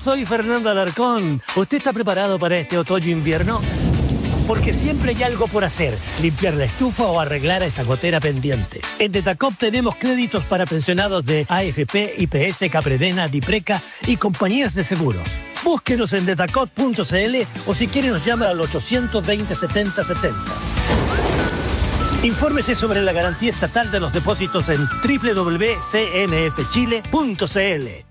soy Fernando Alarcón. ¿Usted está preparado para este otoño-invierno? Porque siempre hay algo por hacer, limpiar la estufa o arreglar a esa gotera pendiente. En Detacop tenemos créditos para pensionados de AFP, IPS, Capredena, Dipreca y compañías de seguros. Búsquenos en detacop.cl o si quiere nos llama al 820 70 70. Infórmese sobre la garantía estatal de los depósitos en www.cmfchile.cl.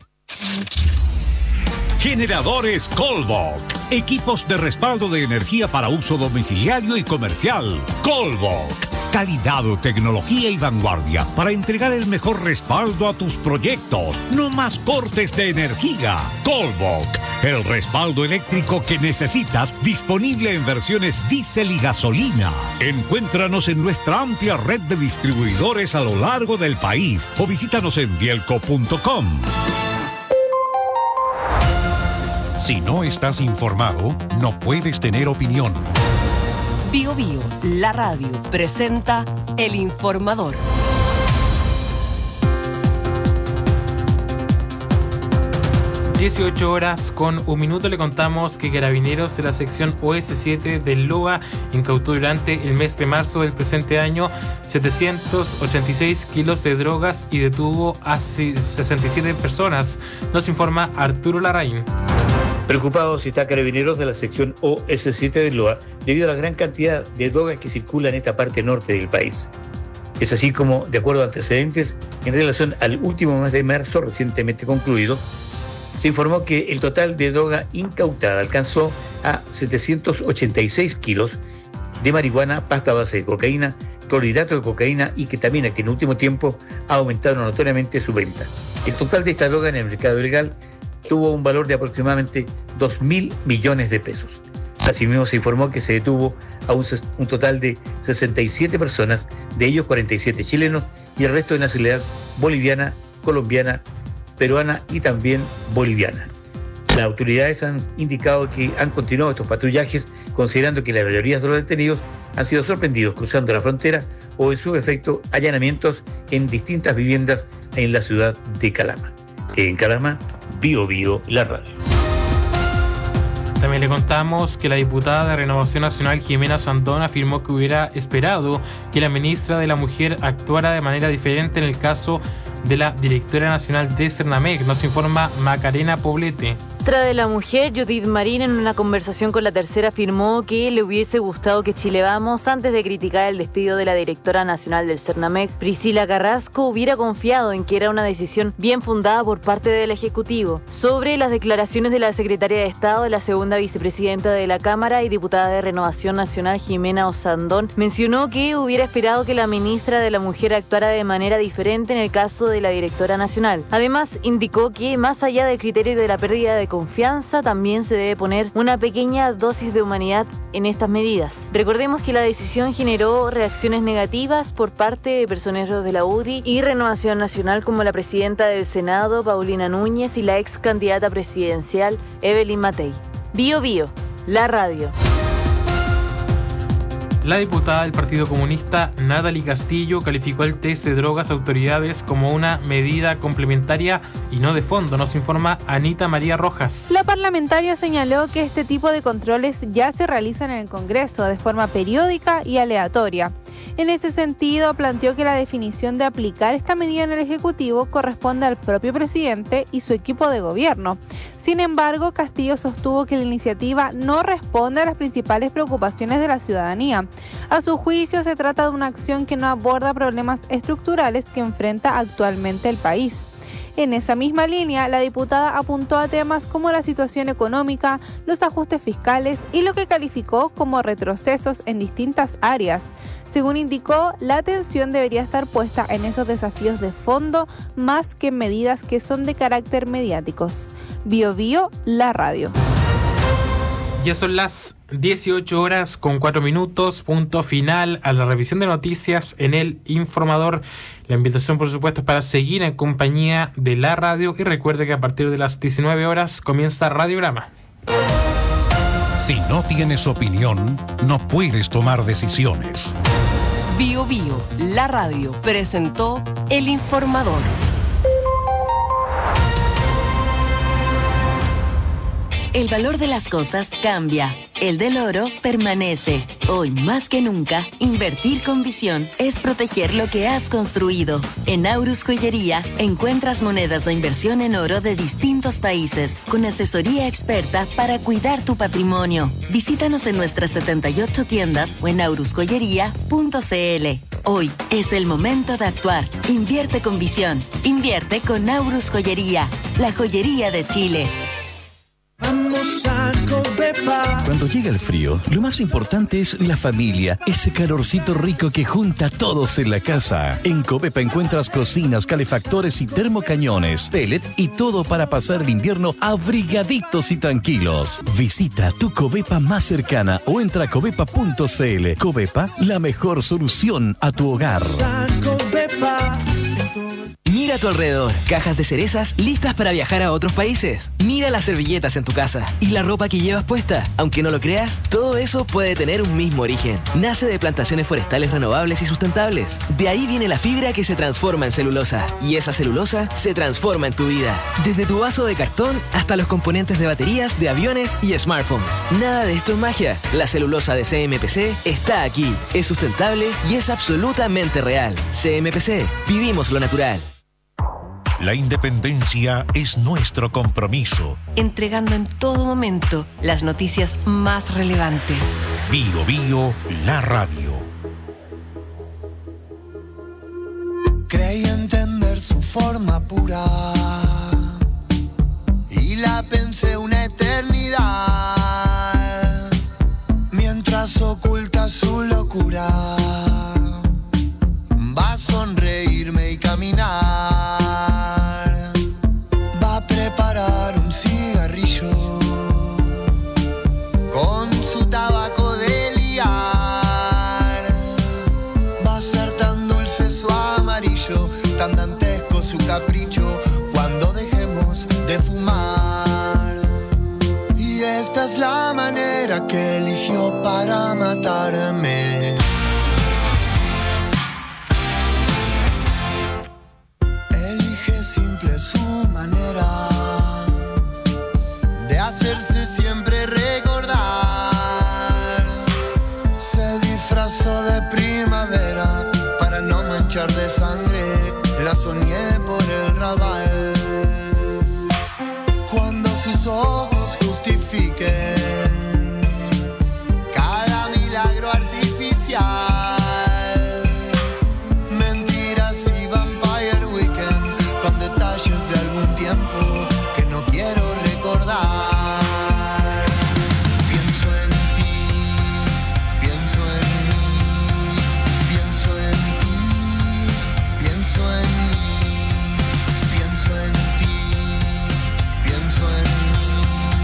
Generadores Colbok. Equipos de respaldo de energía para uso domiciliario y comercial. Colbok. Calidad, tecnología y vanguardia para entregar el mejor respaldo a tus proyectos. No más cortes de energía. Colbok. El respaldo eléctrico que necesitas, disponible en versiones diésel y gasolina. Encuéntranos en nuestra amplia red de distribuidores a lo largo del país o visítanos en bielco.com. Si no estás informado, no puedes tener opinión. Bio Bio, la radio, presenta El Informador. 18 horas con un minuto. Le contamos que Carabineros de la sección OS7 del LOA incautó durante el mes de marzo del presente año 786 kilos de drogas y detuvo a 67 personas. Nos informa Arturo Larraín. Preocupados está Carabineros de la sección OS7 del LOA debido a la gran cantidad de drogas que circulan en esta parte norte del país. Es así como, de acuerdo a antecedentes, en relación al último mes de marzo recientemente concluido, se informó que el total de droga incautada alcanzó a 786 kilos de marihuana, pasta base de cocaína, clorhidrato de cocaína y ketamina, que en último tiempo ha aumentado notoriamente su venta. El total de esta droga en el mercado ilegal tuvo un valor de aproximadamente 2.000 millones de pesos. Asimismo, se informó que se detuvo a un total de 67 personas, de ellos 47 chilenos y el resto de nacionalidad boliviana, colombiana, peruana y también boliviana. Las autoridades han indicado que han continuado estos patrullajes, considerando que la mayoría de los detenidos han sido sorprendidos cruzando la frontera o, en su efecto, allanamientos en distintas viviendas en la ciudad de Calama. En Calama, Bio Bio, la radio. También le contamos que la diputada de Renovación Nacional, Jimena Sandón, afirmó que hubiera esperado que la ministra de la Mujer actuara de manera diferente en el caso de la directora nacional de Cernamec. Nos informa Macarena Poblete. La ministra de la Mujer, Judith Marín, en una conversación con La Tercera, afirmó que le hubiese gustado que Chile Vamos, antes de criticar el despido de la directora nacional del Cernamec, Priscila Carrasco, hubiera confiado en que era una decisión bien fundada por parte del Ejecutivo. Sobre las declaraciones de la secretaria de Estado, la segunda vicepresidenta de la Cámara y diputada de Renovación Nacional, Jimena Sandón, mencionó que hubiera esperado que la ministra de la Mujer actuara de manera diferente en el caso de la directora nacional. Además, indicó que, más allá del criterio de la pérdida de confianza, también se debe poner una pequeña dosis de humanidad en estas medidas. Recordemos que la decisión generó reacciones negativas por parte de personeros de la UDI y Renovación Nacional, como la presidenta del Senado, Paulina Núñez, y la ex candidata presidencial, Evelyn Matei. Bio Bio, la radio. La diputada del Partido Comunista, Natalie Castillo, calificó el test de drogas a autoridades como una medida complementaria y no de fondo. Nos informa Anita María Rojas. La parlamentaria señaló que este tipo de controles ya se realizan en el Congreso de forma periódica y aleatoria. En ese sentido, planteó que la definición de aplicar esta medida en el Ejecutivo corresponde al propio presidente y su equipo de gobierno. Sin embargo, Castillo sostuvo que la iniciativa no responde a las principales preocupaciones de la ciudadanía. A su juicio, se trata de una acción que no aborda problemas estructurales que enfrenta actualmente el país. En esa misma línea, la diputada apuntó a temas como la situación económica, los ajustes fiscales y lo que calificó como retrocesos en distintas áreas. Según indicó, la atención debería estar puesta en esos desafíos de fondo más que en medidas que son de carácter mediáticos. Bio Bio, la radio. Ya son las 18 horas con 4 minutos, punto final a la revisión de noticias en El Informador. La invitación, por supuesto, es para seguir en compañía de la radio y recuerde que a partir de las 19 horas comienza Radiograma. Si no tienes opinión, no puedes tomar decisiones. Bio Bio, la radio, presentó El Informador. el valor de las cosas cambia. El del oro permanece. Hoy más que nunca, invertir con visión es proteger lo que has construido. En Aurus Joyería encuentras monedas de inversión en oro de distintos países, con asesoría experta para cuidar tu patrimonio. Visítanos en nuestras 78 tiendas o en aurusjoyería.cl. Hoy es el momento de actuar. Invierte con visión. Invierte con Aurus Joyería, la joyería de Chile. Vamos a Covepa. Cuando llega el frío, lo más importante es la familia, ese calorcito rico que junta a todos en la casa. En Covepa encuentras cocinas, calefactores y termocañones, pellet y todo para pasar el invierno abrigaditos y tranquilos. Visita tu Covepa más cercana o entra a covepa.cl. Covepa, la mejor solución a tu hogar. Mira a tu alrededor, cajas de cerezas listas para viajar a otros países. Mira las servilletas en tu casa y la ropa que llevas puesta. Aunque no lo creas, todo eso puede tener un mismo origen. Nace de plantaciones forestales renovables y sustentables. De ahí viene la fibra que se transforma en celulosa. Y esa celulosa se transforma en tu vida. Desde tu vaso de cartón hasta los componentes de baterías, de aviones y smartphones. Nada de esto es magia. La celulosa de CMPC está aquí. Es sustentable y es absolutamente real. CMPC, vivimos lo natural. La independencia es nuestro compromiso. Entregando en todo momento las noticias más relevantes. Bio Bio, la radio. Creí entender su forma pura y la pensé una eternidad, mientras oculta su locura. Va a sonreírme y caminar. Preparar un cigarrillo con su tabaco de liar. Va a ser tan dulce su amarillo, tan dantesco su capricho, cuando dejemos de fumar. Y esta es la manera que eligió para matarme. Elige simple su manera de hacerse siempre recordar. Se disfrazó de primavera para no manchar de sangre. La soñé por el Raval. Cuando sus ojos justifiquen cada milagro artificial, mentiras y Vampire Weekend con detalles de algún tiempo que no quiero recordar. Pienso en ti, pienso en mí, pienso en ti, pienso en mí, pienso en ti, pienso en mí.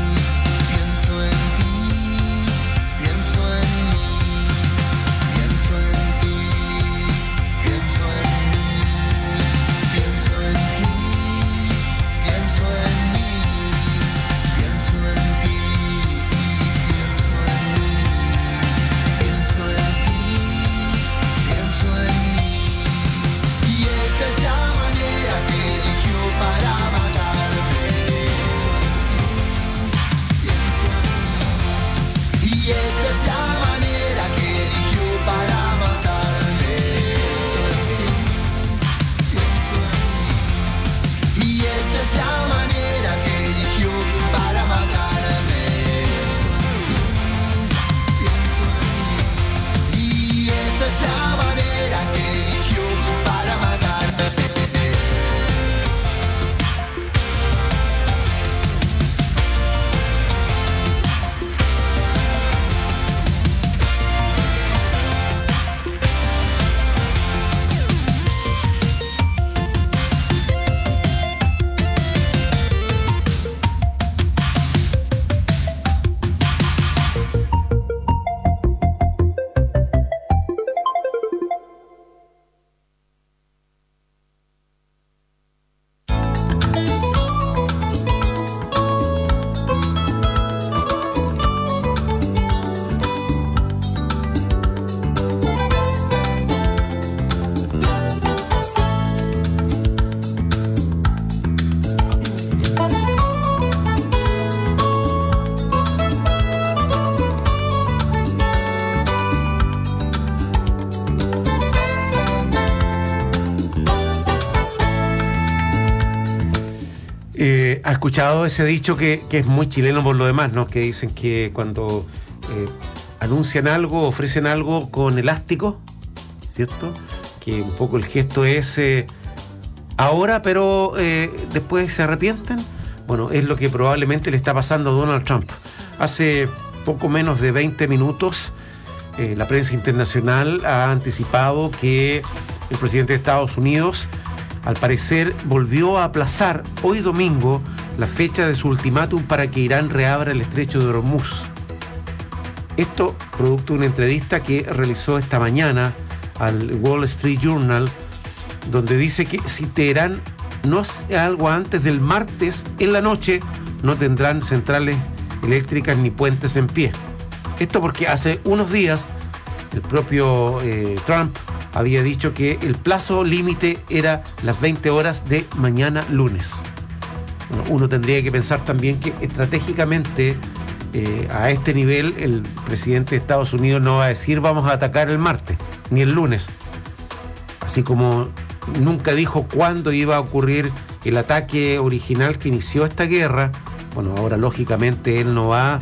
escuchado ese dicho que es muy chileno por lo demás, ¿no? Que dicen que cuando anuncian algo, ofrecen algo con elástico, ¿cierto? Que un poco el gesto es ahora, pero después se arrepienten. Bueno, es lo que probablemente le está pasando a Donald Trump. Hace poco menos de 20 minutos, la prensa internacional ha anticipado que el presidente de Estados Unidos, al parecer, volvió a aplazar hoy domingo la fecha de su ultimátum para que Irán reabra el estrecho de Hormuz. Esto producto de una entrevista que realizó esta mañana al Wall Street Journal, donde dice que si Teherán no hace algo antes del martes en la noche, no tendrán centrales eléctricas ni puentes en pie. Esto porque hace unos días el propio Trump había dicho que el plazo límite era las 20 horas de mañana lunes. Bueno, uno tendría que pensar también que estratégicamente a este nivel el presidente de Estados Unidos no va a decir vamos a atacar el martes ni el lunes, así como nunca dijo cuándo iba a ocurrir el ataque original que inició esta guerra. Bueno, ahora lógicamente él no va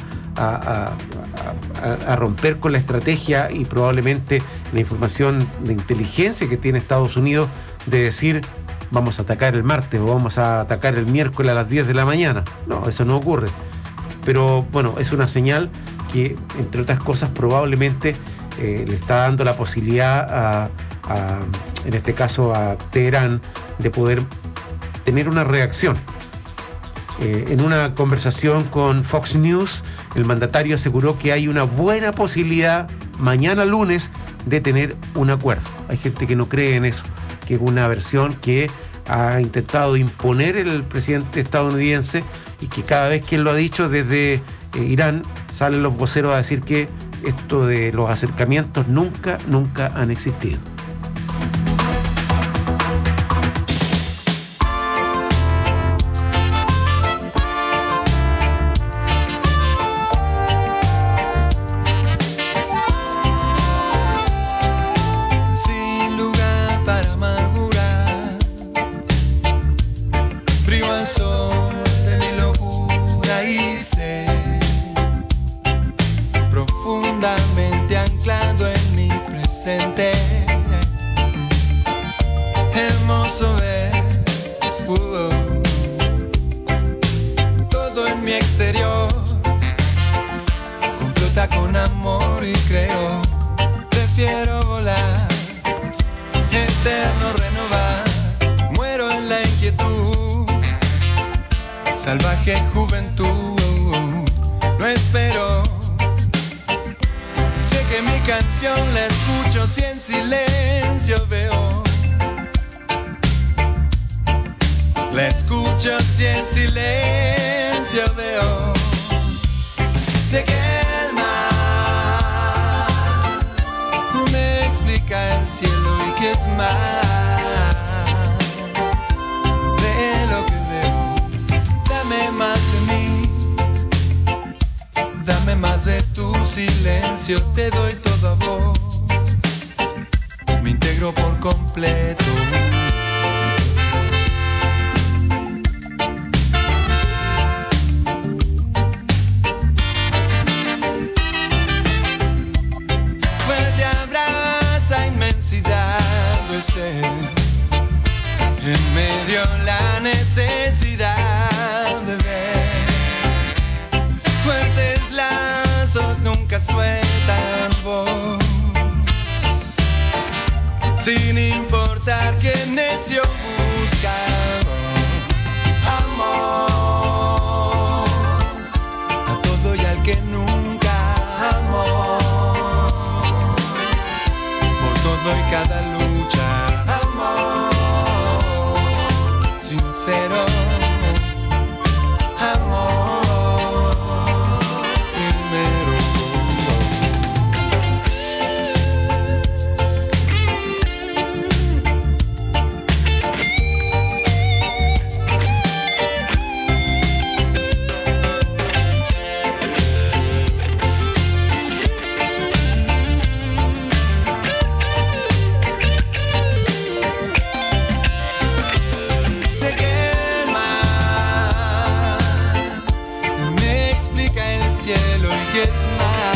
a romper con la estrategia y probablemente la información de inteligencia que tiene Estados Unidos de decir vamos a atacar el martes o vamos a atacar el miércoles a las 10 de la mañana. No, eso no ocurre. Pero bueno, es una señal que, entre otras cosas, probablemente le está dando la posibilidad en este caso a Teherán, de poder tener una reacción. En una conversación con Fox News, el mandatario aseguró que hay una buena posibilidad mañana lunes de tener un acuerdo. Hay gente que no cree en eso, que es una versión que ha intentado imponer el presidente estadounidense y que cada vez que él lo ha dicho desde Irán, salen los voceros a decir que esto de los acercamientos nunca han existido. Hermoso ver todo en mi exterior, complota con amor y creo, prefiero volar, eterno renovar, muero en la inquietud, salvaje juventud, no espero. Sé que mi canción la escucho si en silencio veo. La escucho si en silencio veo. Sé que el mar me explica el cielo y que es más de lo que veo. Dame más de mí, dame más de tu silencio. Te doy todo a vos, me integro por completo. En medio la necesidad de ver, fuertes lazos nunca sueltan voz, sin importar qué necio busca amor, a todo y al que nunca amó, por todo y cada lucha. Sincero amor primero. cielo y que es más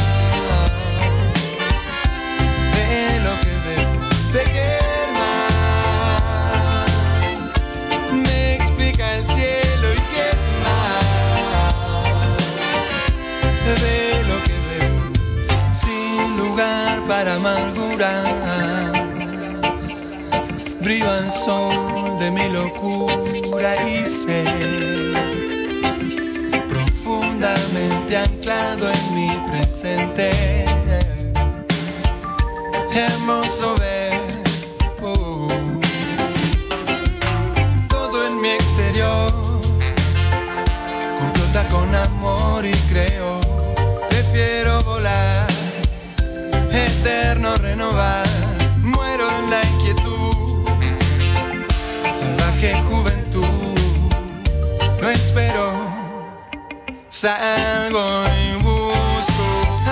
de lo que veo. Sé que el mar me explica el cielo y que es más de lo que veo. Sin lugar para amarguras, brilla el sol de mi locura y sé, profundamente anclado en mi presente, hermoso ver todo en mi exterior complota con amor y creo, prefiero volar, eterno renovar, muero en la inquietud, salvaje juventud, no espero, salgo y busco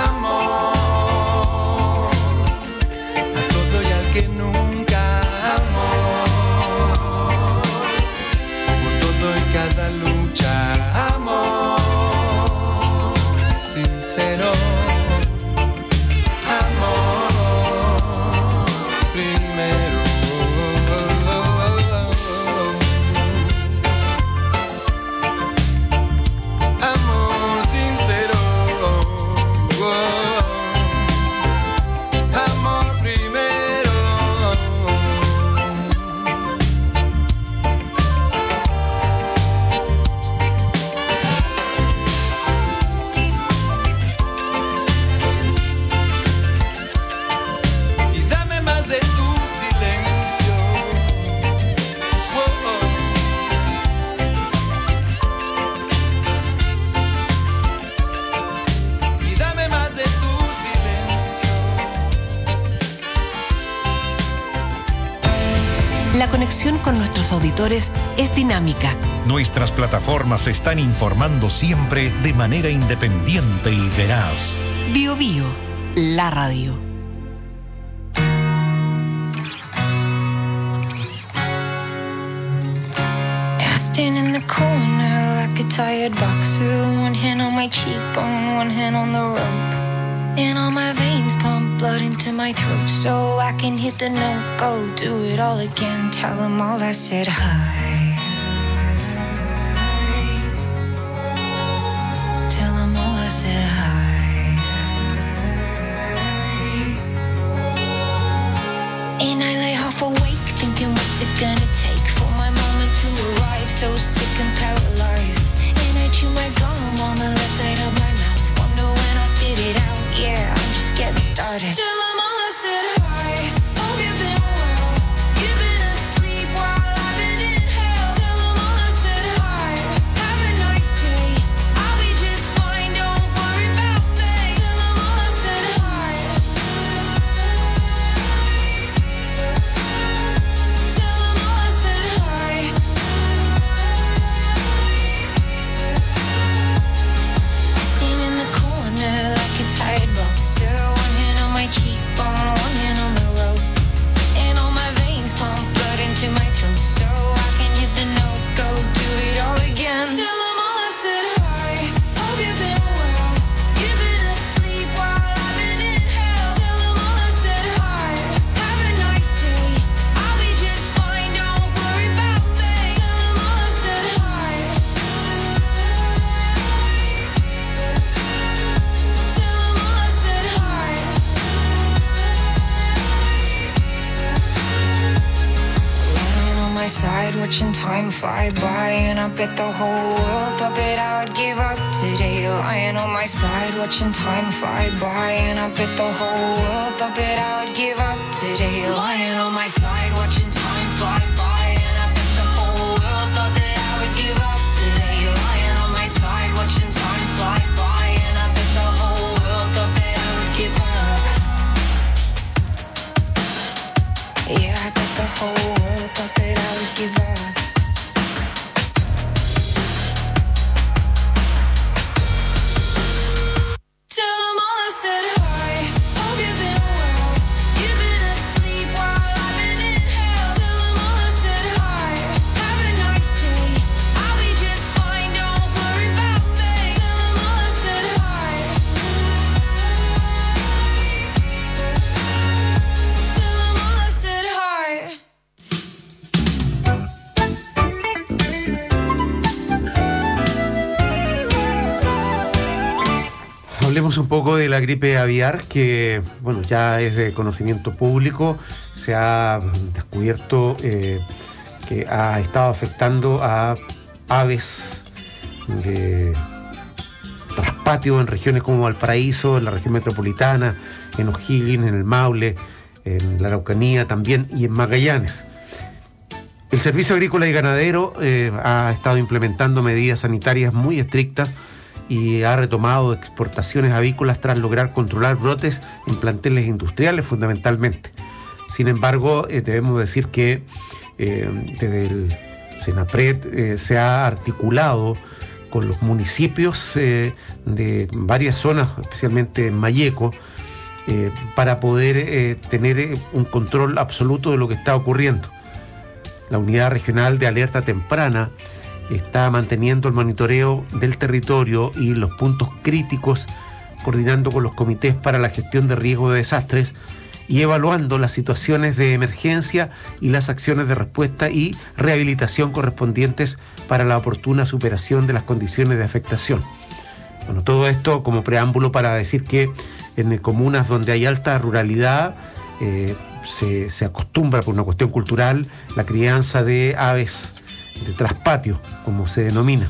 amor a todo y al que nunca amó, por todo y cada lucha, amor sincero, amor primero. Amor sincero, amor primero. Y dame más de tu silencio. Y dame más de tu silencio. La conexión con nuestros auditores es dinámica. Nuestras plataformas se están informando siempre de manera independiente y veraz. Bio Bio, la radio. I stand in the corner like a tired boxer, one hand on my cheekbone, one hand on the rope, and all my veins pump blood into my throat so I can hit the note, go do it all again, tell them all I said hi, tell them all I said hi. And I lay half awake thinking what's it gonna take for my moment to arrive, so sick and paralyzed, and I chew my gum on the left side of my mouth, wonder when I'll spit it out, yeah, I'm just getting started. Tell them all I said hi, hope you've been well, you've been asleep while I've been in hell. Tell them all I said hi, have a nice day, I'll be just fine, don't worry about me. Tell them all I said hi, tell them all I said hi. I stand in the corner like a tired boxer, one hand on my cheekbone, one hand on the rope, and all my veins pump blood into my throat so I can hit the note, go do it all again. Tell them all I said hi, hope you've been well, you've been asleep while I've been in hell. Tell them all I said hi, have a nice day, I'll be just fine, don't worry about me. Tell them all I said hi, tell them all I said hi. Lying on my side, watching time fly by, and I bet the whole world thought that I would give up today. Lying on my side, watching time fly by, and I bet the whole world thought that I would give up today. Lying on my side, watching time fly by, and I bet the whole world thought that I would give up today. Lying on my side, watching time fly by, and I bet the whole world thought that I would give up. Yeah, I bet the whole world thought that I would give up. Tell them all I said hi, hope you've been well, you've been asleep while I've been in hell. Hablemos un poco de la gripe aviar, que bueno, ya es de conocimiento público. Se ha descubierto que ha estado afectando a aves de traspatio en regiones como Valparaíso, en la región metropolitana, en O'Higgins, en el Maule, en la Araucanía también y en Magallanes. El Servicio Agrícola y Ganadero ha estado implementando medidas sanitarias muy estrictas y ha retomado exportaciones avícolas tras lograr controlar brotes en planteles industriales fundamentalmente. Sin embargo, debemos decir que desde el Senapred se ha articulado con los municipios de varias zonas, especialmente en Malleco, para poder tener un control absoluto de lo que está ocurriendo. La Unidad Regional de Alerta Temprana está manteniendo el monitoreo del territorio y los puntos críticos, coordinando con los comités para la gestión de riesgo de desastres y evaluando las situaciones de emergencia y las acciones de respuesta y rehabilitación correspondientes para la oportuna superación de las condiciones de afectación. Bueno, todo esto como preámbulo para decir que en comunas donde hay alta ruralidad se acostumbra, por una cuestión cultural, la crianza de aves de traspatio, como se denomina.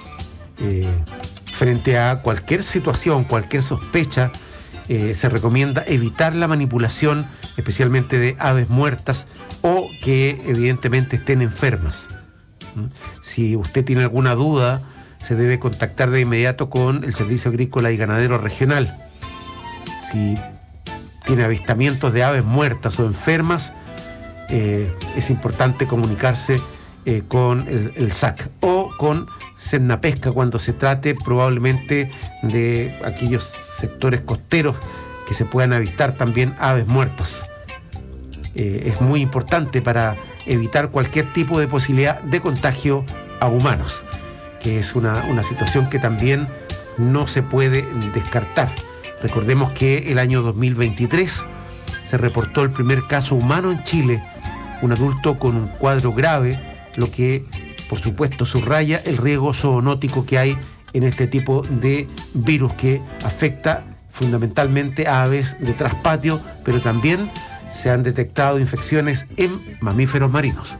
Frente a cualquier situación, cualquier sospecha, se recomienda evitar la manipulación, especialmente de aves muertas o que evidentemente estén enfermas. Si usted tiene alguna duda, se debe contactar de inmediato con el Servicio Agrícola y Ganadero Regional. Si tiene avistamientos de aves muertas o enfermas, es importante comunicarse con el SAC o con Cernapesca cuando se trate probablemente de aquellos sectores costeros que se puedan avistar también aves muertas. Es muy importante para evitar cualquier tipo de posibilidad de contagio a humanos, que es una situación que también no se puede descartar. Recordemos que el año 2023 se reportó el primer caso humano en Chile, un adulto con un cuadro grave, lo que por supuesto subraya el riesgo zoonótico que hay en este tipo de virus que afecta fundamentalmente a aves de traspatio, pero también se han detectado infecciones en mamíferos marinos.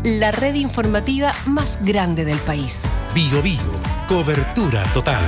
la red informativa más grande del país. Bio Bio, cobertura total.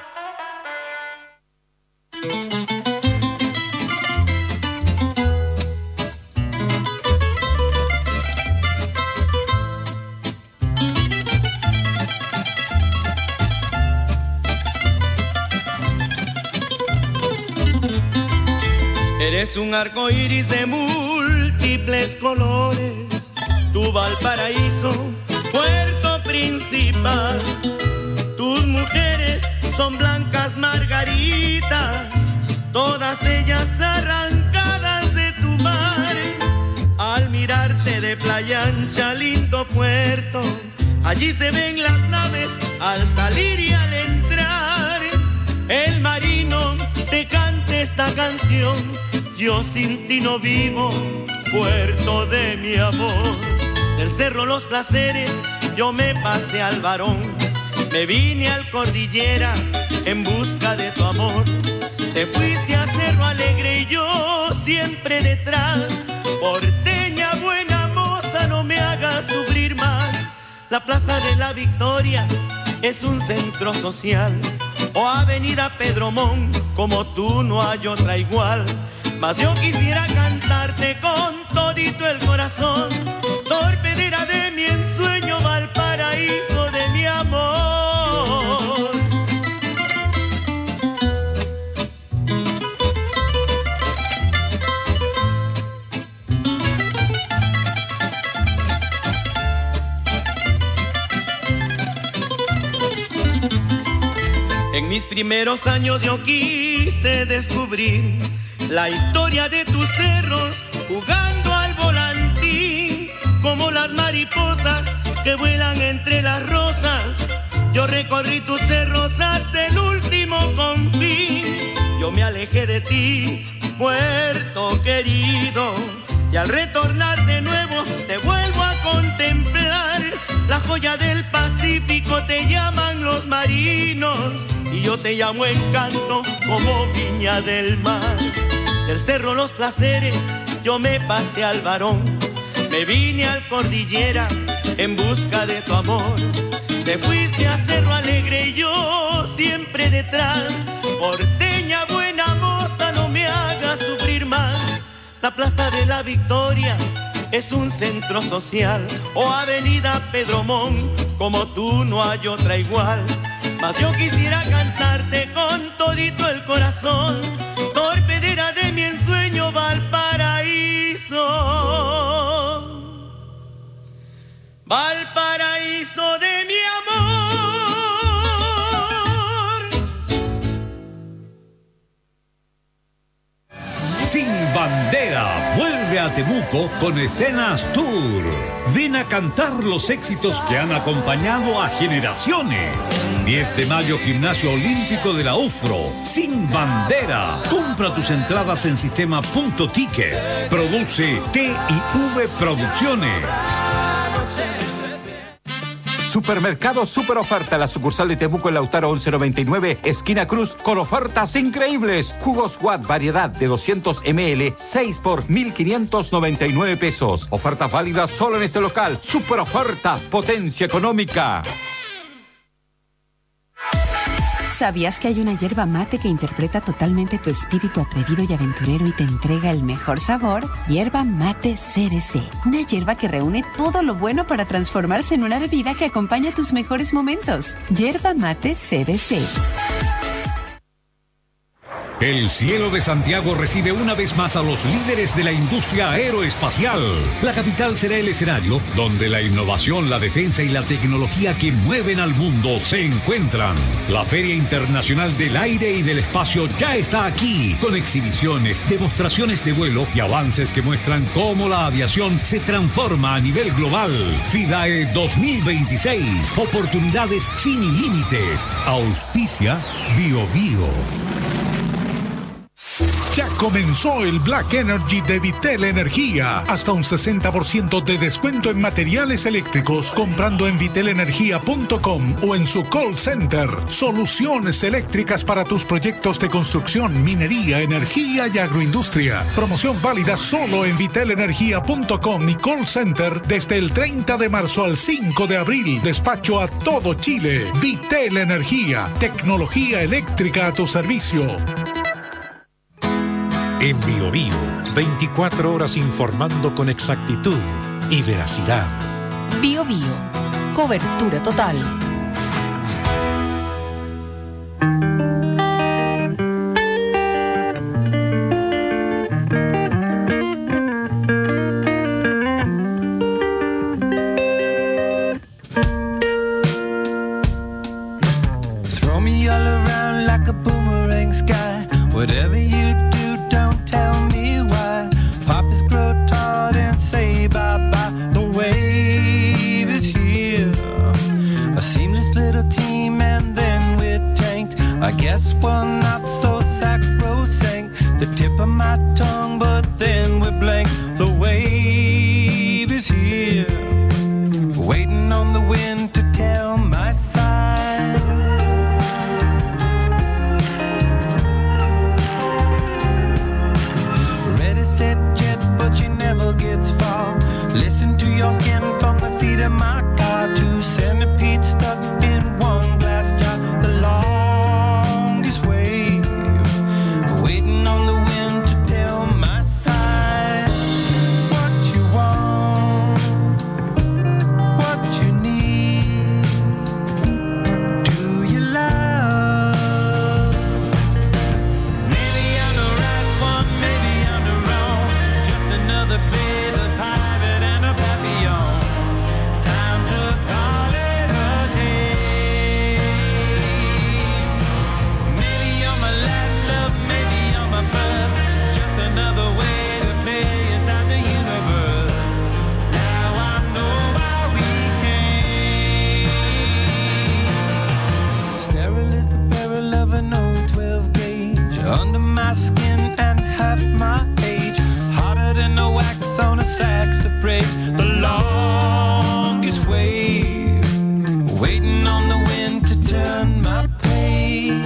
Eres un arco iris de múltiples colores, tu Valparaíso, puerto principal. Tus mujeres son blancas margaritas, todas ellas arrancadas de tu mar. Al mirarte de Playa Ancha, lindo puerto, allí se ven las naves al salir y al entrar. El marino te canta esta canción: yo sin ti no vivo, puerto de mi amor. Del Cerro Los Placeres yo me pasé al Barón, me vine al Cordillera en busca de tu amor. Te fuiste a Cerro Alegre y yo siempre detrás. Porteña buena moza, no me hagas sufrir más. La Plaza de la Victoria es un centro social, o Avenida Pedro Mon, como tú no hay otra igual. Mas yo quisiera cantarte con todito el corazón, torpedera de mi ensueño, Valparaíso de mi amor. En mis primeros años yo quise descubrir la historia de tus cerros, jugando al volantín, como las mariposas que vuelan entre las rosas. Yo recorrí tus cerros hasta el último confín. Yo me alejé de ti, puerto querido, y al retornar de nuevo te vuelvo a contemplar. La joya del Pacífico te llaman los marinos, y yo te llamo Encanto, como Viña del Mar. Del Cerro Los Placeres yo me pasé al Barón, me vine al Cordillera en busca de tu amor. Te fuiste a Cerro Alegre y yo siempre detrás. Porteña buena moza, no me hagas sufrir más. La Plaza de la Victoria es un centro social, o Avenida Pedro Mon, como tú no hay otra igual. Mas yo quisiera cantarte con todito el corazón, torpedera de mi ensueño, Valparaíso. Valparaíso de mi amor. Sin Bandera vuelve a Temuco con Escenas Tour. Ven a cantar los éxitos que han acompañado a generaciones. 10 de mayo, Gimnasio Olímpico de la UFRO. Sin Bandera. Compra tus entradas en sistema.ticket. Produce T&V Producciones. Supermercado Super Oferta, la sucursal de Temuco en Lautaro 1199, esquina Cruz, con ofertas increíbles. Jugos Watt, variedad de 200 ml, 6 por 1.599 pesos. Ofertas válidas solo en este local. Super Oferta, potencia económica. ¿Sabías que hay una yerba mate que interpreta totalmente tu espíritu atrevido y aventurero y te entrega el mejor sabor? Yerba Mate CBC. Una yerba que reúne todo lo bueno para transformarse en una bebida que acompaña tus mejores momentos. Yerba Mate CBC. El cielo de Santiago recibe una vez más a los líderes de la industria aeroespacial. La capital será el escenario donde la innovación, la defensa y la tecnología que mueven al mundo se encuentran. La Feria Internacional del Aire y del Espacio ya está aquí, con exhibiciones, demostraciones de vuelo y avances que muestran cómo la aviación se transforma a nivel global. FIDAE 2026. Oportunidades sin límites. Auspicia Bio Bio. Ya comenzó el Black Energy de Vitel Energía. Hasta un 60% de descuento en materiales eléctricos comprando en vitelenergia.com o en su call center. Soluciones eléctricas para tus proyectos de construcción, minería, energía y agroindustria. Promoción válida solo en vitelenergia.com y call center desde el 30 de marzo al 5 de abril. Despacho a todo Chile. Vitel Energía. Tecnología eléctrica a tu servicio. En Bio Bio, 24 horas informando con exactitud y veracidad. Bio Bio, cobertura total. Throw me all around like a boomerang sky. Whatever you do, don't tell me why. Poppies grow tall and say bye-bye. The wave is here. A seamless little team and then we're tanked. I guess we're not so sacrosanct. The tip of my tongue, but then we're blank. The wave is here. Waiting on the wind to tell my side. Ready, set, jet, but she never gets far. Listen to your skin from the seat of my car. 2 centipedes stuck in one glass jar. The longest wave. Waiting on the wind to tell my side. What you want, what you need. Do you love? Maybe I'm the right one, maybe I'm the wrong. Just another baby pirate and a papillon. Time to call it a day. Maybe you're my last love, maybe you're my first. Just another way to play inside the universe. Now I know why we came. Sterile is the peril of an old 12 gauge. Under my skin and half my age. Harder than the wax on a saxifrage. The longest wave. Waiting on the wind to turn my page.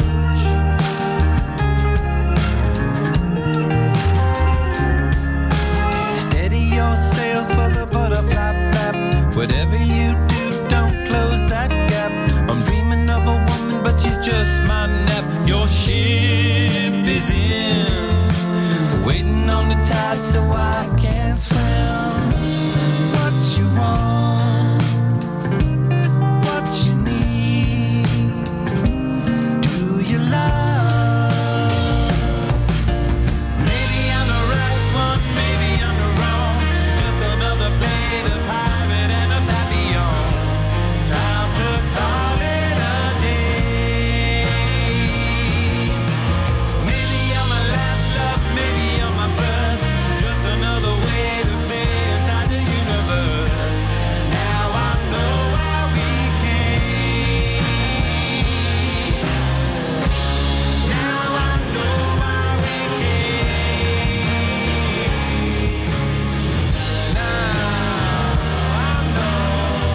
Steady your sails for the butterfly flap. Whatever you do, don't close that gap. I'm dreaming of a woman, but she's just my nap. Your ship is in, waiting on the tide so I can swim. What you want, what you need. Do you love? Maybe I'm the right one, maybe I'm the wrong. Just another blade of pirate and a papillon. Time to call it a day. Maybe you're my last love, maybe you're my first. Just another way to play inside the universe. Now I know why we came. Now I know why we came. Now I know.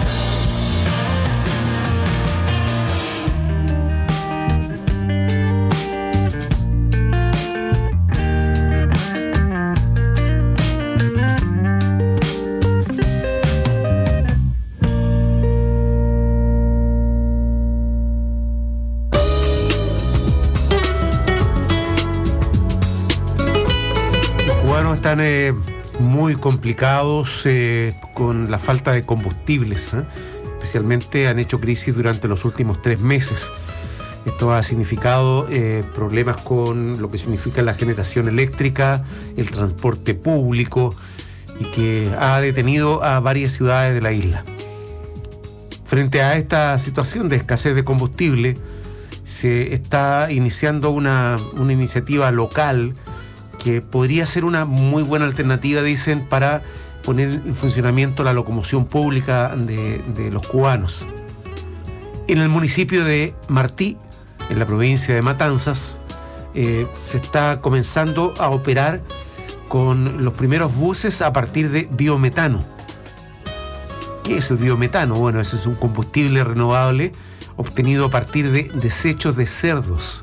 Los cubanos están muy complicados con la falta de combustibles. Especialmente han hecho crisis durante los últimos 3 meses. Esto ha significado problemas con lo que significa la generación eléctrica, el transporte público, y que ha detenido a varias ciudades de la isla. Frente a esta situación de escasez de combustible, se está iniciando una iniciativa local que podría ser una muy buena alternativa, dicen, para poner en funcionamiento la locomoción pública de los cubanos. En el municipio de Martí, en la provincia de Matanzas, se está comenzando a operar con los primeros buses a partir de biometano. ¿Qué es el biometano? Bueno, ese es un combustible renovable obtenido a partir de desechos de cerdos.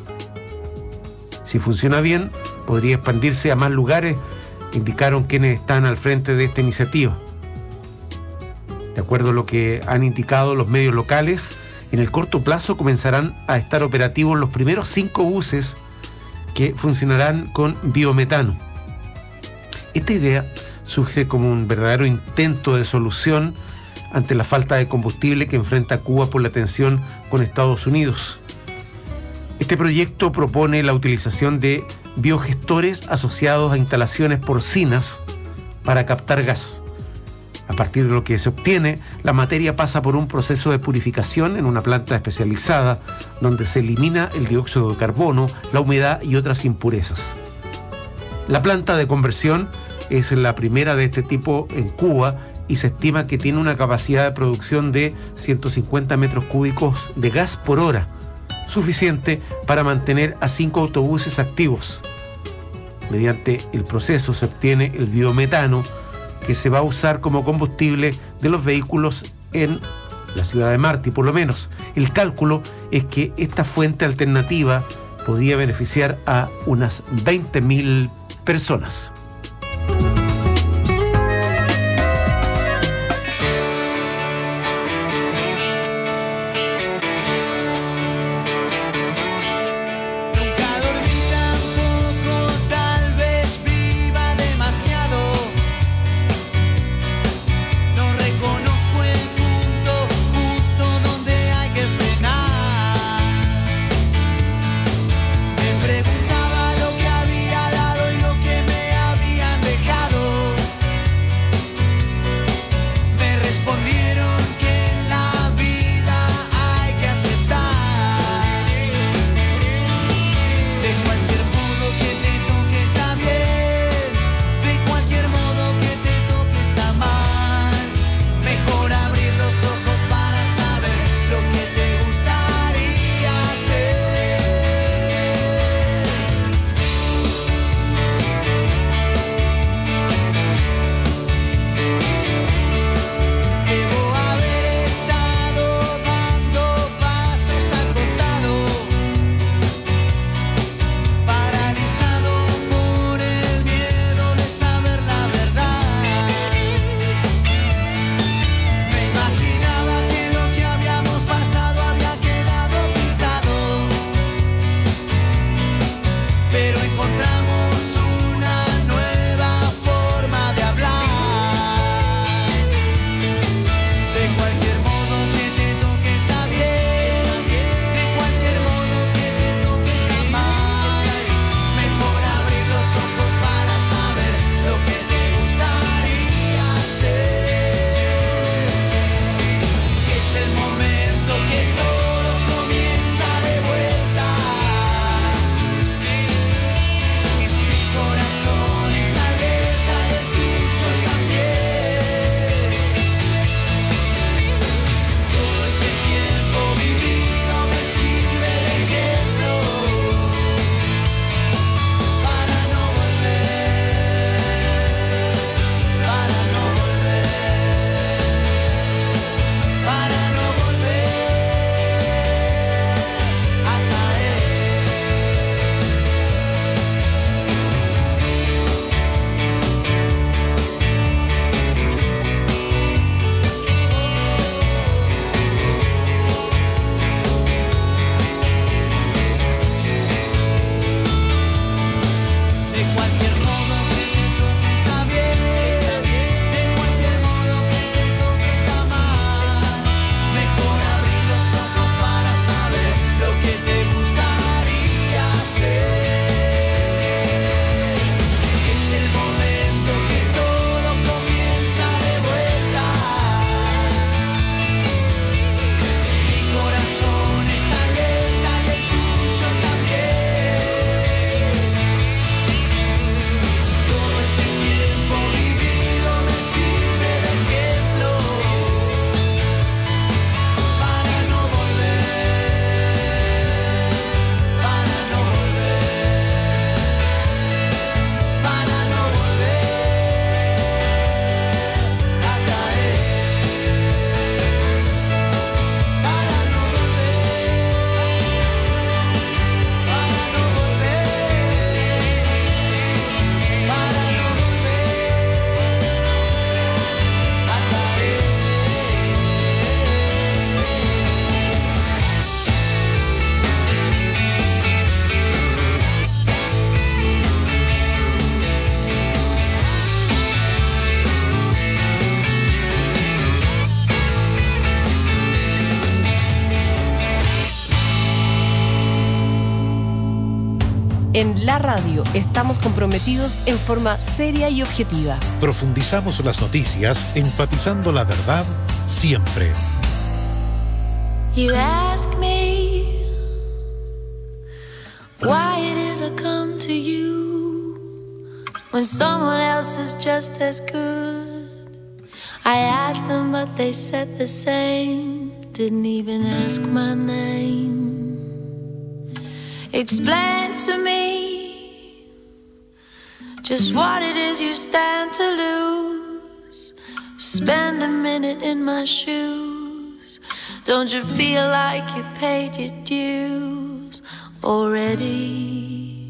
Si funciona bien, podría expandirse a más lugares, indicaron quienes están al frente de esta iniciativa. De acuerdo a lo que han indicado los medios locales, en el corto plazo comenzarán a estar operativos los primeros 5 buses que funcionarán con biometano. Esta idea surge como un verdadero intento de solución ante la falta de combustible que enfrenta Cuba por la tensión con Estados Unidos. Este proyecto propone la utilización de biogestores asociados a instalaciones porcinas para captar gas. A partir de lo que se obtiene, la materia pasa por un proceso de purificación en una planta especializada, donde se elimina el dióxido de carbono, la humedad y otras impurezas. La planta de conversión es la primera de este tipo en Cuba y se estima que tiene una capacidad de producción de 150 metros cúbicos de gas por hora, suficiente para mantener a 5 autobuses activos. Mediante el proceso se obtiene el biometano, que se va a usar como combustible de los vehículos en la ciudad de Marti, por lo menos. El cálculo es que esta fuente alternativa podría beneficiar a unas 20.000 personas. Preguntaba lo que había dado y lo que me había En la radio estamos comprometidos en forma seria y objetiva. Profundizamos las noticias, enfatizando la verdad siempre. You ask me why it is I come to you when someone else is just as good. I asked them but they said the same, didn't even ask my name. Explain to me just what it is you stand to lose. Spend a minute in my shoes. Don't you feel like you paid your dues already?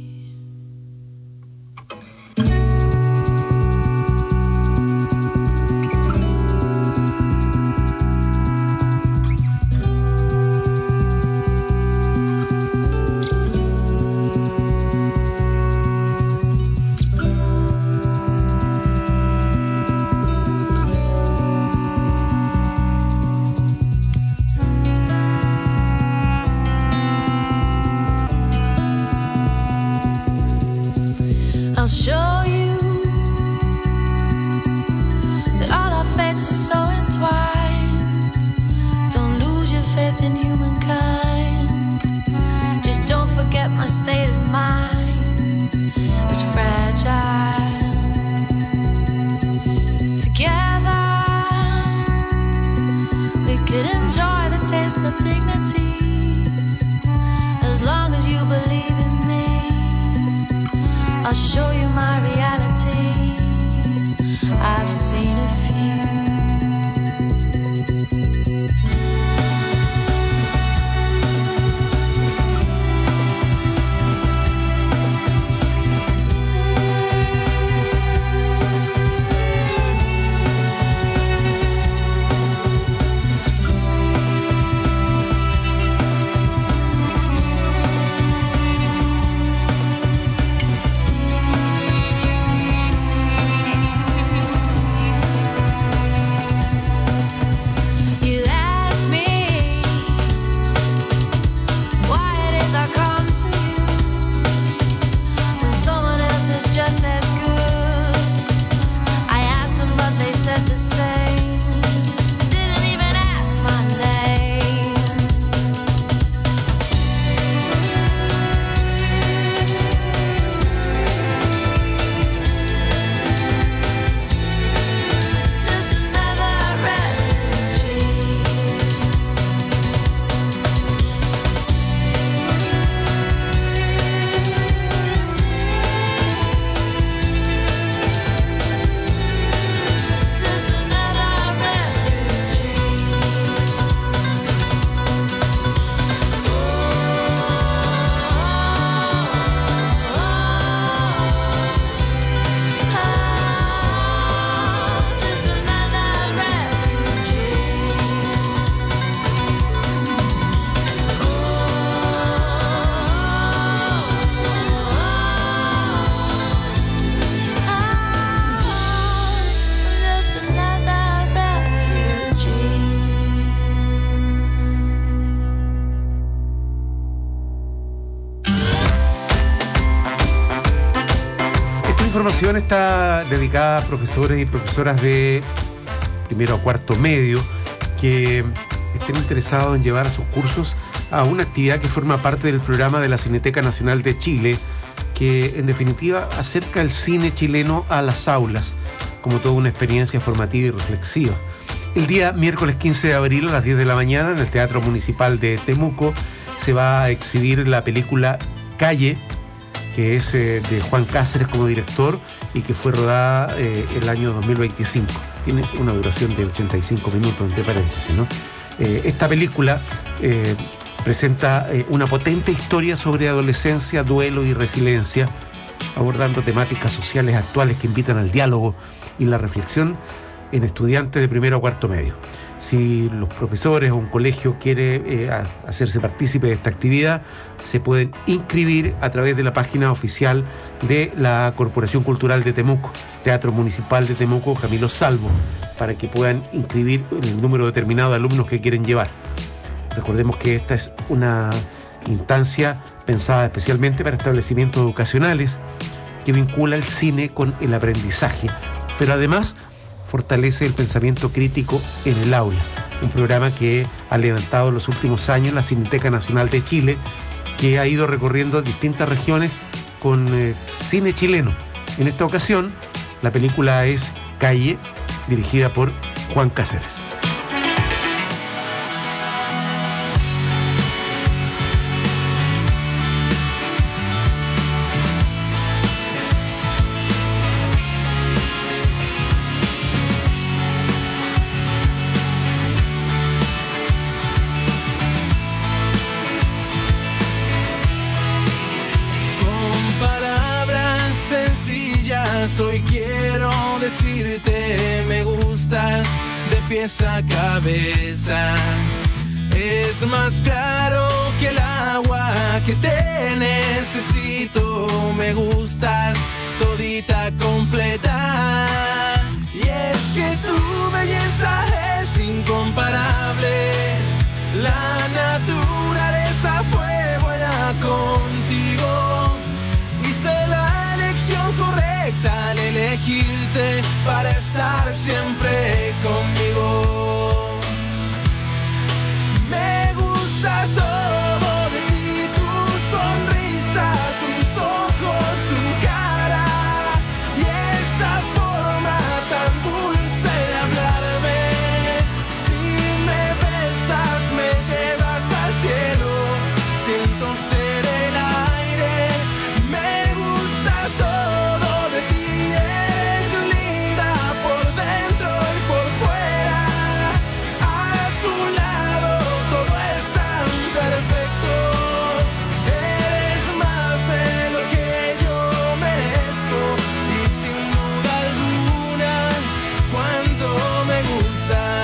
I'll show you that all our fates are so entwined. Don't lose your faith in humankind. Just don't forget my state of mind is fragile. Together we could enjoy the taste of dignity as long as you believe in me. I'll show you my reality. I've seen a few. Esta información está dedicada a profesores y profesoras de primero a cuarto medio que estén interesados en llevar a sus cursos a una actividad que forma parte del programa de la Cineteca Nacional de Chile, que en definitiva acerca el cine chileno a las aulas como toda una experiencia formativa y reflexiva. El día miércoles 15 de abril a las 10 de la mañana en el Teatro Municipal de Temuco se va a exhibir la película Calle, que es de Juan Cáceres como director y que fue rodada el año 2025. Tiene una duración de 85 minutos, entre paréntesis, ¿no? Esta película presenta una potente historia sobre adolescencia, duelo y resiliencia, abordando temáticas sociales actuales que invitan al diálogo y la reflexión en estudiantes de primero a cuarto medio. Si los profesores o un colegio quiere hacerse partícipe de esta actividad, se pueden inscribir a través de la página oficial de la Corporación Cultural de Temuco, Teatro Municipal de Temuco, Camilo Salvo, para que puedan inscribir el número determinado de alumnos que quieren llevar. Recordemos que esta es una instancia pensada especialmente para establecimientos educacionales que vincula el cine con el aprendizaje, pero además fortalece el pensamiento crítico en el aula. Un programa que ha levantado en los últimos años la Cineteca Nacional de Chile, que ha ido recorriendo distintas regiones con cine chileno. En esta ocasión, la película es Calle, dirigida por Juan Cáceres. Hoy quiero decirte, me gustas de pies a cabeza. Es más claro que el agua que te necesito. Me gustas todita completa. Y es que tu belleza es incomparable. La naturaleza fue buena contigo. Hice la elección correcta al elegirte para estar siempre conmigo. Me gusta todo de ti, tu sonrisa, tus ojos, tu cara y esa forma tan dulce de hablarme. Si me besas me llevas al cielo, siento ser el aire. Me gusta todo de ti, eres linda por dentro y por fuera. A tu lado todo es tan perfecto. Eres más de lo que yo merezco y sin duda alguna cuánto me gustas.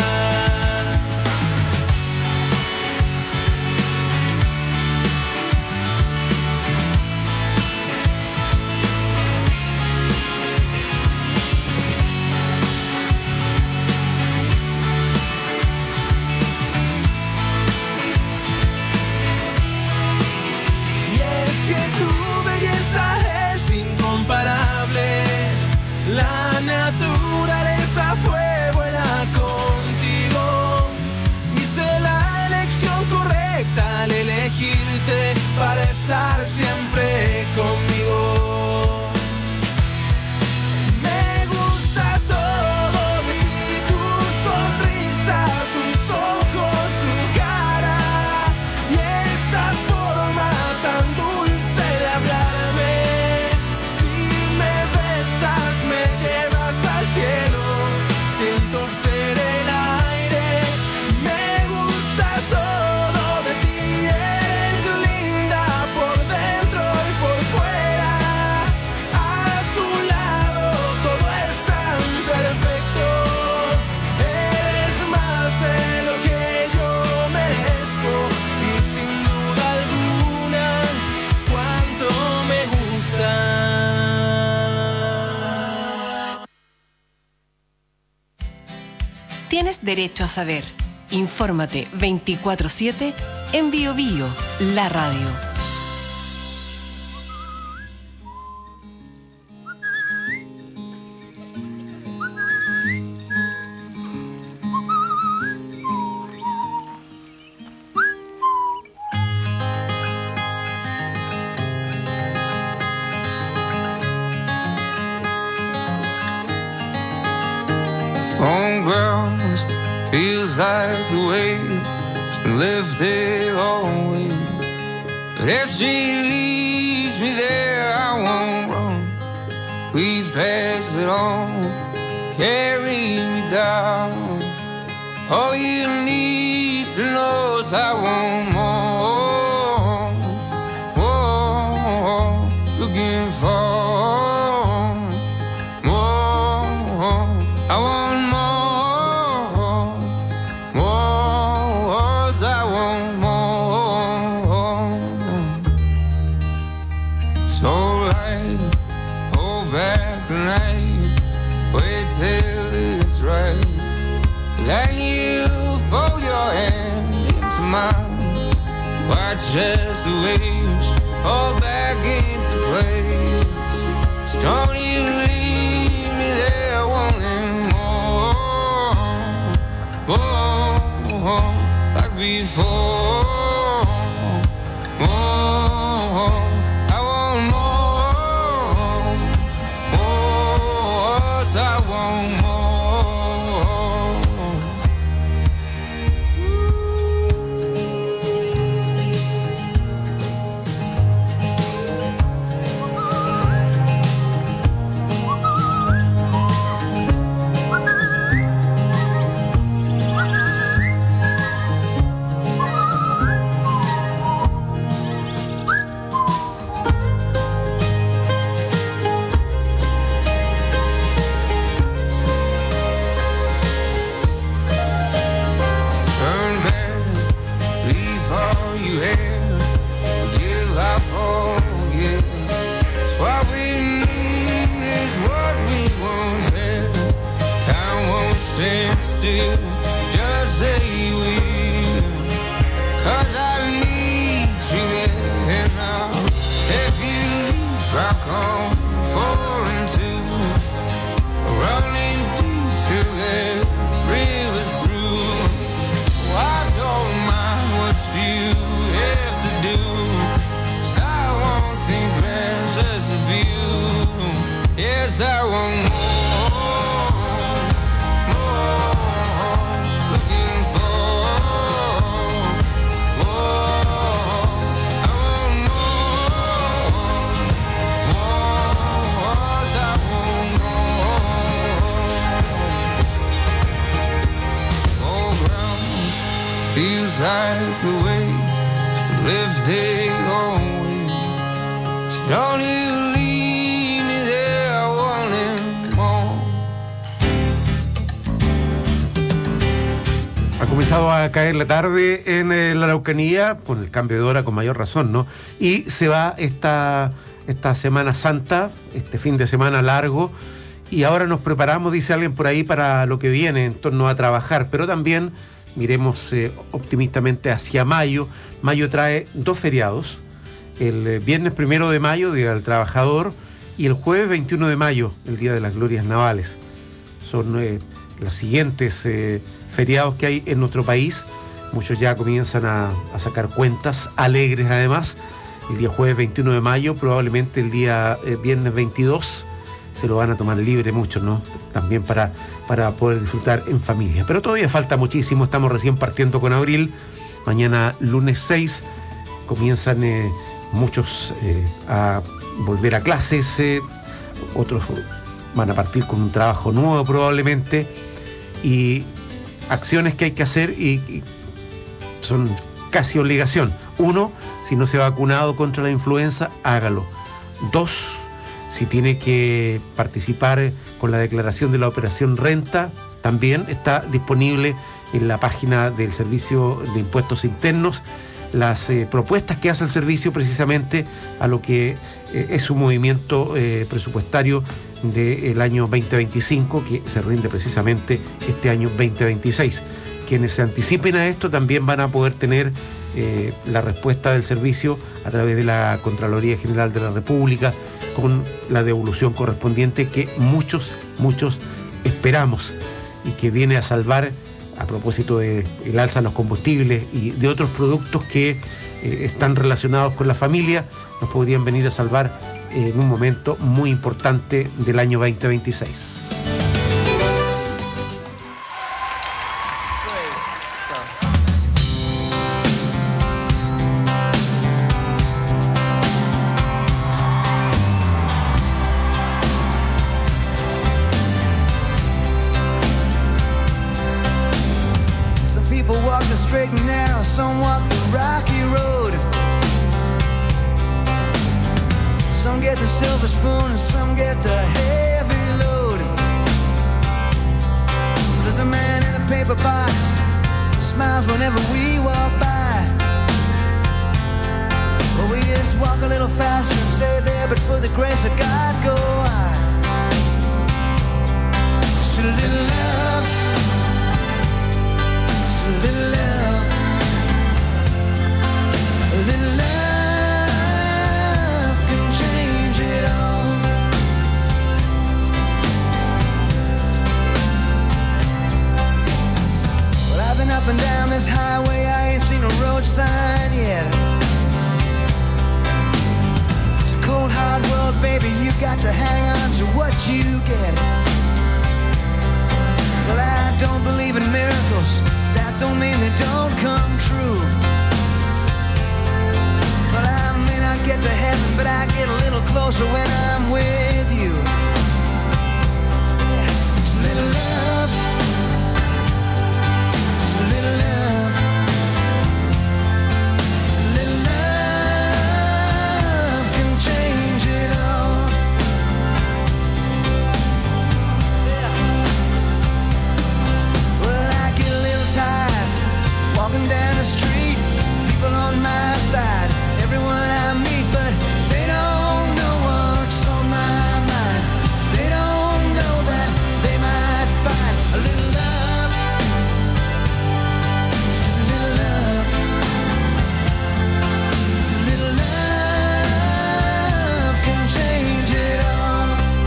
Y es que tu belleza es incomparable. La naturaleza fue buena contigo. Hice la elección correcta al elegirte para estar siempre conmigo. Me gusta todo de ti, tu sonrisa, tus ojos, tu cara y esa forma tan dulce de hablarme. Si me besas me llevas al cielo, siento ser el aire. Me gusta todo de ti, eres linda por dentro y por fuera. A tu lado todo es tan perfecto. Eres más de lo que yo merezco y sin duda alguna cuánto me gusta. Tienes derecho a saber. Infórmate 24/7 en Bio Bio, la radio. Homeground feels like the weight's been lifted always. But if she leaves me there, I won't run. Please pass it on, carry me down. All you need to know is I want more, more, looking for more. I want more, more, I want more. So light, hold back the night, wait till it's right. Then you fold your hand into mine. Watch as the waves fall back into place. So don't you leave me there wanting more, like before. I want more, I want more. Still, just say you will, 'cause I need you there now. If you leave, I come falling to, running deep till the river's through. I don't mind what you have to do, 'cause I won't think less of you. Yes, I want more. Feels like the way to live day on. Don't you leave me there wanting more. Ha comenzado a caer la tarde en la Araucanía, con el cambio de hora con mayor razón, ¿no? Y se va esta Semana Santa, este fin de semana largo, y ahora nos preparamos, dice alguien por ahí, para lo que viene en torno a trabajar, pero también miremos optimistamente hacia mayo. Mayo trae 2 feriados, el viernes 1 de mayo, Día del Trabajador, y el jueves 21 de mayo, el Día de las Glorias Navales. Son los siguientes feriados que hay en nuestro país. Muchos ya comienzan a sacar cuentas, alegres además. El día jueves 21 de mayo, probablemente el día viernes 22, se lo van a tomar libre muchos, ¿no? También para poder disfrutar en familia. Pero todavía falta muchísimo, estamos recién partiendo con abril. Mañana, lunes 6, comienzan muchos a volver a clases, otros van a partir con un trabajo nuevo probablemente, y acciones que hay que hacer y son casi obligación. 1, si no se ha vacunado contra la influenza, hágalo. 2, si tiene que participar con la declaración de la operación renta, también está disponible en la página del Servicio de Impuestos Internos las propuestas que hace el servicio precisamente a lo que es su movimiento presupuestario del año 2025, que se rinde precisamente este año 2026. Quienes se anticipen a esto también van a poder tener la respuesta del servicio a través de la Contraloría General de la República, con la devolución correspondiente que muchos esperamos y que viene a salvar, a propósito del alza de los combustibles y de otros productos que están relacionados con la familia, nos podrían venir a salvar en un momento muy importante del año 2026. Some walk the rocky road. Some get the silver spoon and some get the heavy load. There's a man in a paper box who smiles whenever we walk by. But we just walk a little faster and stay there, but for the grace of God go I. Just a little love, just a little love. baby, you got to hang on to what you get. Well, I don't believe in miracles. That don't mean they don't come true. Well, I may not get to heaven, but I get a little closer when I'm with you. Just a little love. Just a little love. Just a little love can change it all. Yeah. Well, I get a little tired walking down the street, people on my side, everyone I meet, but they don't know what's on my mind. They don't know that they might find a little love, just a little love, just a little love can change it all.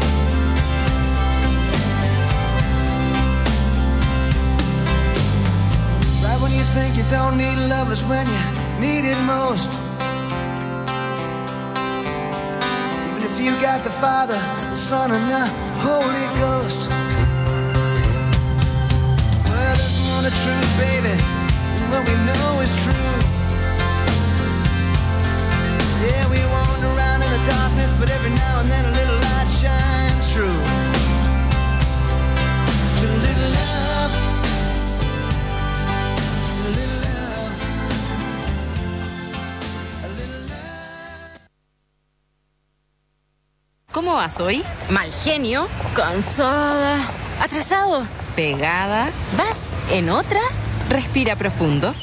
Right when you think you don't need love is when you need it most. Even if you got the Father, the Son, and the Holy Ghost. Well, there's more the truth, baby, than what we know is true. Yeah, we wander around in the darkness, but every now and then a little light shines through. Just a little love. Just a little love. A little love. ¿Cómo vas hoy? ¿Mal genio? ¿Cansada? ¿Atrasado? ¿Pegada? ¿Vas en otra? Respira profundo.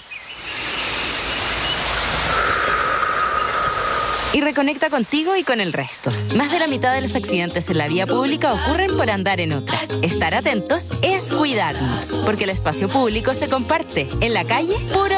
Y reconecta contigo y con el resto. Más de la mitad de los accidentes en la vía pública ocurren por andar en otra. Estar atentos es cuidarnos, porque el espacio público se comparte. En la calle, puro